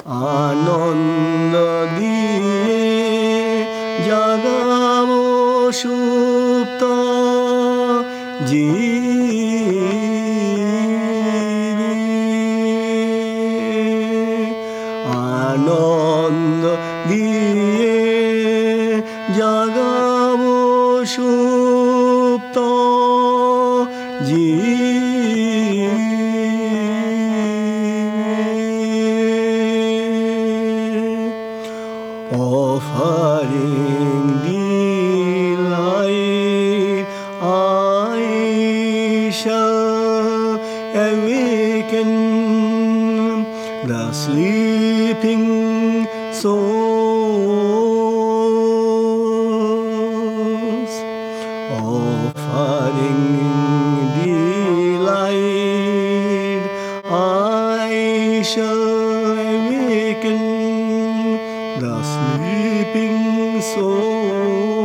আনন্দ দিয়ে জাগাবো সুপ্ত আনন্দ দিয়ে জাগাবো সুপ্ত offering delight, I shall awaken the sleeping souls. Offering delight, I shall awaken the sleeping soul.